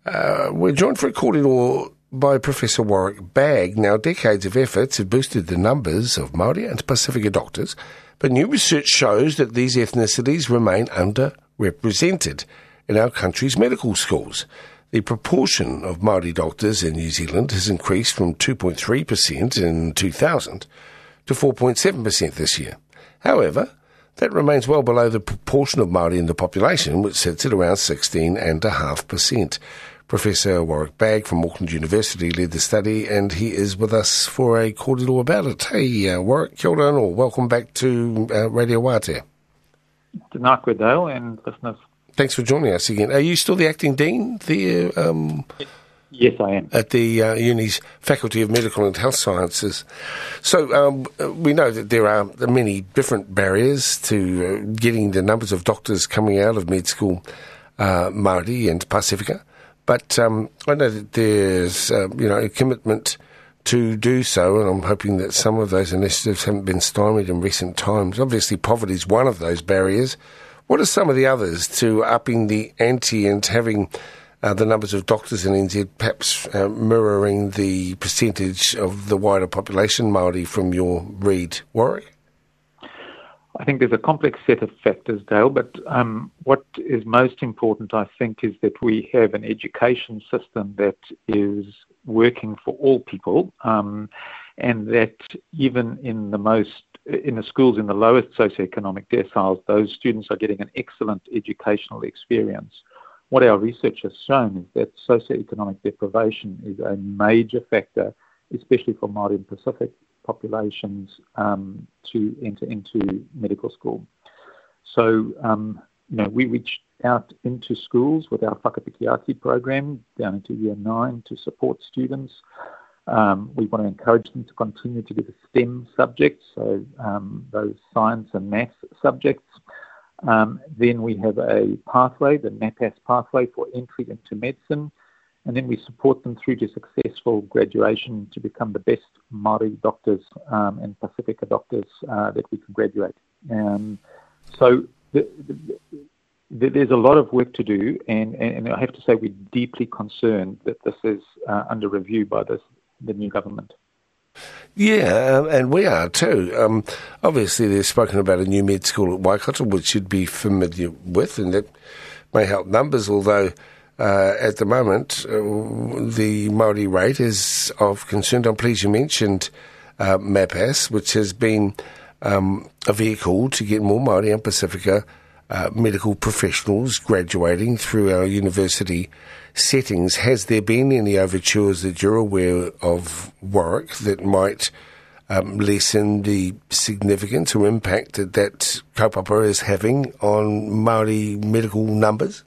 We're joined for a corridor by Professor Warwick Bagg. Now, decades of efforts have boosted the numbers of Māori and Pasifika doctors, but new research shows that these ethnicities remain underrepresented in our country's medical schools. The proportion of Māori doctors in New Zealand has increased from 2.3% in 2000 to 4.7% this year. However, that remains well below the proportion of Māori in the population, which sits at around 16.5%. Professor Warwick Bagg from Auckland University led the study, and he is with us for a kōrero about it. Hey, Warwick, kia ora anō. Welcome back to Radio Wātea. Tēnā koe, Dale, and listeners. Thanks for joining us again. Are you still the acting dean there? Yes, I am. At the Uni's Faculty of Medical and Health Sciences. So we know that there are many different barriers to getting the numbers of doctors coming out of med school, Māori and Pasifika. But I know that there's a commitment to do so, and I'm hoping that some of those initiatives haven't been stymied in recent times. Obviously, poverty is one of those barriers. What are some of the others to upping the ante and having the numbers of doctors in NZ perhaps mirroring the percentage of the wider population Māori from your read, Warwick? I think there's a complex set of factors, Dale, but what is most important, I think, is that we have an education system that is working for all people, and that even in the schools in the lowest socioeconomic deciles, those students are getting an excellent educational experience. What our research has shown is that socioeconomic deprivation is a major factor, especially for Māori and Pacific populations, to enter into medical school. So, we reached out into schools with our Whakapiki program down into Year 9 to support students. We want to encourage them to continue to do the STEM subjects, so those science and maths subjects. Then we have a pathway, the NAPAS pathway for entry into medicine, and then we support them through to successful graduation to become the best Māori doctors and Pasifika doctors that we can graduate. So there's a lot of work to do, and I have to say we're deeply concerned that this is under review by the new government. Yeah, and we are too. Obviously, they've spoken about a new med school at Waikato, which you'd be familiar with, and that may help numbers, although at the moment the Māori rate is of concern. I'm pleased you mentioned MAPAS, which has been a vehicle to get more Māori and Pasifika medical professionals graduating through our university settings. Has there been any overtures that you're aware of, Warwick, that might lessen the significance or impact that kaupapa is having on Māori medical numbers?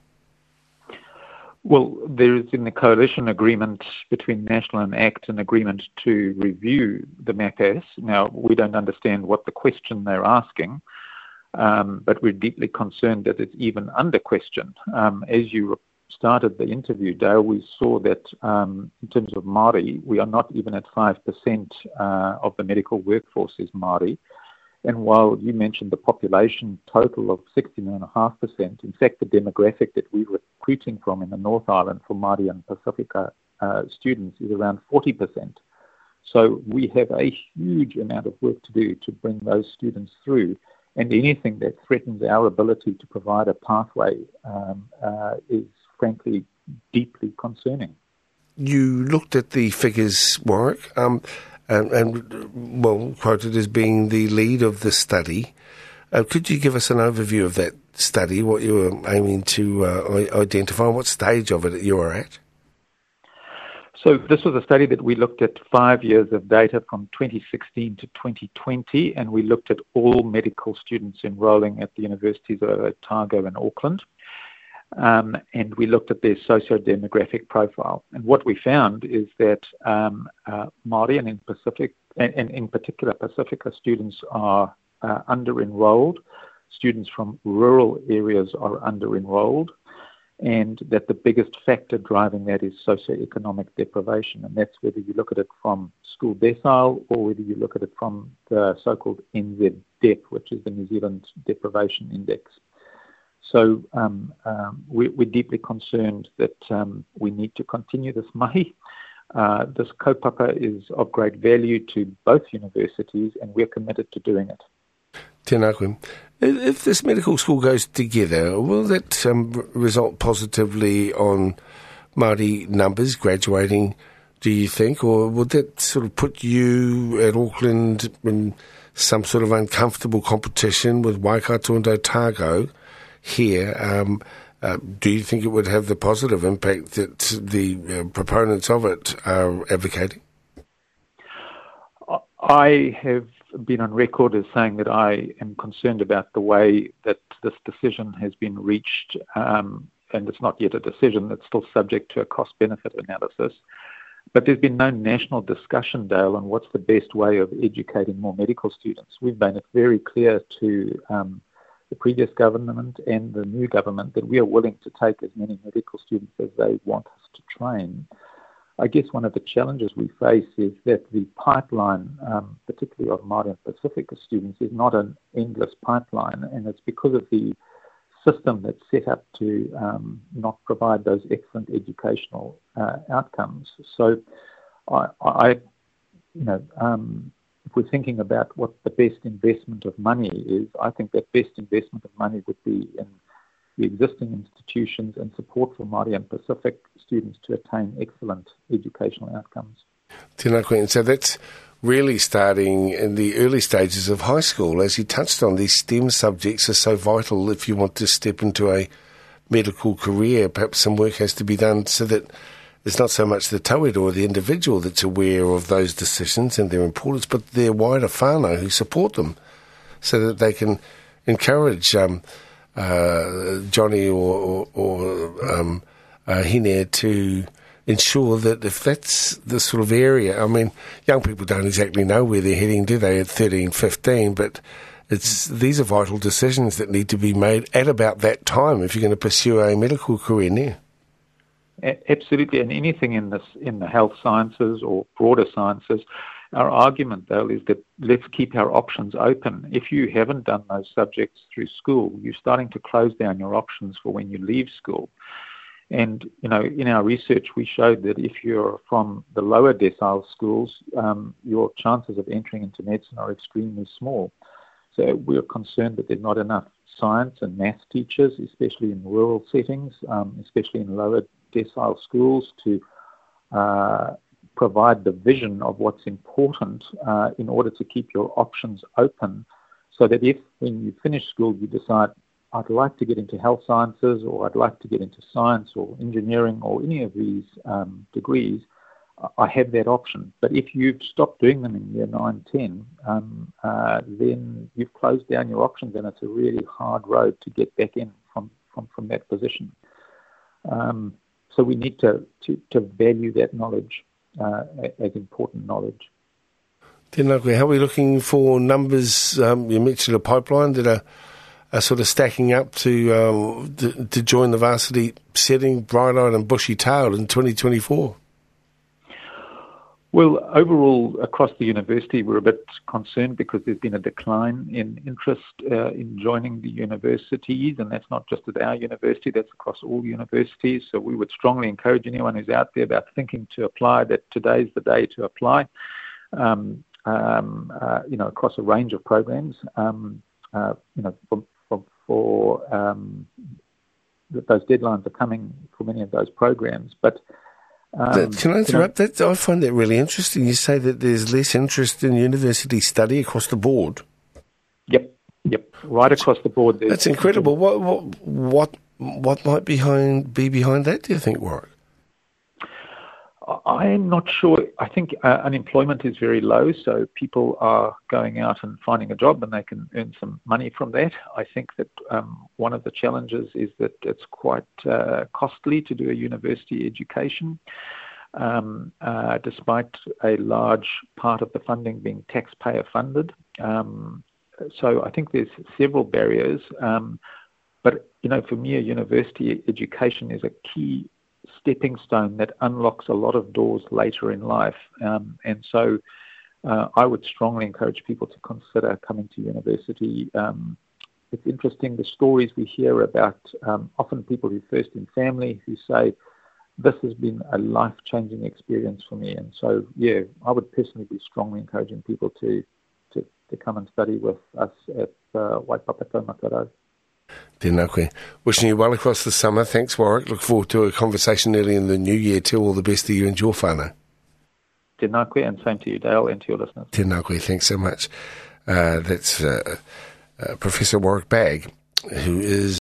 Well, there is in the coalition agreement between National and ACT an agreement to review the MAPAS. Now, we don't understand what the question they're asking, but we're deeply concerned that it's even under question. As you started the interview, Dale, we saw that in terms of Māori, we are not even at 5% of the medical workforce is Māori. And while you mentioned the population total of 16.5%, in fact, the demographic that we're recruiting from in the North Island for Māori and Pasifika students is around 40%. So we have a huge amount of work to do to bring those students through. And anything that threatens our ability to provide a pathway is frankly deeply concerning. You looked at the figures, Warwick, and quoted as being the lead of the study. Could you give us an overview of that study, what you were aiming to identify, what stage of it you were at? So this was a study that we looked at 5 years of data from 2016 to 2020, and we looked at all medical students enrolling at the universities of Otago and Auckland. And we looked at their socio-demographic profile. And what we found is that Māori and in particular Pasifika students are under-enrolled. Students from rural areas are under-enrolled. And that the biggest factor driving that is socioeconomic deprivation. And that's whether you look at it from school decile or whether you look at it from the so-called NZ DEP, which is the New Zealand Deprivation Index. So we're deeply concerned that we need to continue this mahi. This kaupapa is of great value to both universities, and we're committed to doing it. Tēnā koe. If this medical school goes together, will that result positively on Māori numbers graduating, do you think? Or would that sort of put you at Auckland in some sort of uncomfortable competition with Waikato and Otago here? Do you think it would have the positive impact that the proponents of it are advocating? I have been on record as saying that I am concerned about the way that this decision has been reached, and it's not yet a decision. It's still subject to a cost-benefit analysis. But there's been no national discussion, Dale, on what's the best way of educating more medical students. We've made it very clear to the previous government and the new government that we are willing to take as many medical students as they want us to train. I guess one of the challenges we face is that the pipeline, particularly of Māori and Pacifica students, is not an endless pipeline, and it's because of the system that's set up to not provide those excellent educational outcomes. So, if we're thinking about what the best investment of money is, I think that best investment of money would be in the existing institutions and support for Māori and Pacific students to attain excellent educational outcomes. Tēnā koe. And so that's really starting in the early stages of high school. As you touched on, these STEM subjects are so vital if you want to step into a medical career. Perhaps some work has to be done so that it's not so much the tauira or the individual that's aware of those decisions and their importance, but their wider whānau who support them so that they can encourage Johnny or Hine to ensure that if that's the sort of area, I mean, young people don't exactly know where they're heading, do they, at 13, 15, but these are vital decisions that need to be made at about that time if you're going to pursue a medical career there. Absolutely, and anything in the health sciences or broader sciences, our argument, though, is that let's keep our options open. If you haven't done those subjects through school, you're starting to close down your options for when you leave school. And, in our research, we showed that if you're from the lower decile schools, your chances of entering into medicine are extremely small. So we're concerned that there's not enough science and math teachers, especially in rural settings, especially in lower decile schools, to provide the vision of what's important in order to keep your options open, so that if, when you finish school, you decide, I'd like to get into health sciences, or I'd like to get into science or engineering or any of these degrees, I have that option. But if you've stopped doing them in year 9, 10, then you've closed down your options, and it's a really hard road to get back in from that position. So we need to value that knowledge as important knowledge. Tēnā koe. How are we looking for numbers? You mentioned a pipeline that are sort of stacking up to join the varsity setting, bright-eyed and bushy-tailed in 2024. Well, overall, across the university, we're a bit concerned because there's been a decline in interest in joining the universities, and that's not just at our university, that's across all universities. So we would strongly encourage anyone who's out there about thinking to apply that today's the day to apply, across a range of programs, those deadlines are coming for many of those programs. But can I interrupt that? I find that really interesting. You say that there's less interest in university study across the board. Yep, right across the board. That's incredible. What might be behind that, do you think, Warwick? I'm not sure. I think unemployment is very low, so people are going out and finding a job and they can earn some money from that. I think that one of the challenges is that it's quite costly to do a university education, despite a large part of the funding being taxpayer funded. So I think there's several barriers. But, for me, a university education is a key stepping stone that unlocks a lot of doors later in life. And so I would strongly encourage people to consider coming to university it's interesting the stories we hear about often people who first in family who say, this has been a life-changing experience for me. And so, yeah, I would personally be strongly encouraging people to come and study with us at Waipapa Taumakarau. Tēnā koe. Wishing you well across the summer. Thanks, Warwick. Look forward to a conversation early in the new year too. All the best to you and your whānau. Tēnā koe, and same to you, Dale, and to your listeners. Tēnā koe. Thanks so much. That's Professor Warwick Bagg, who is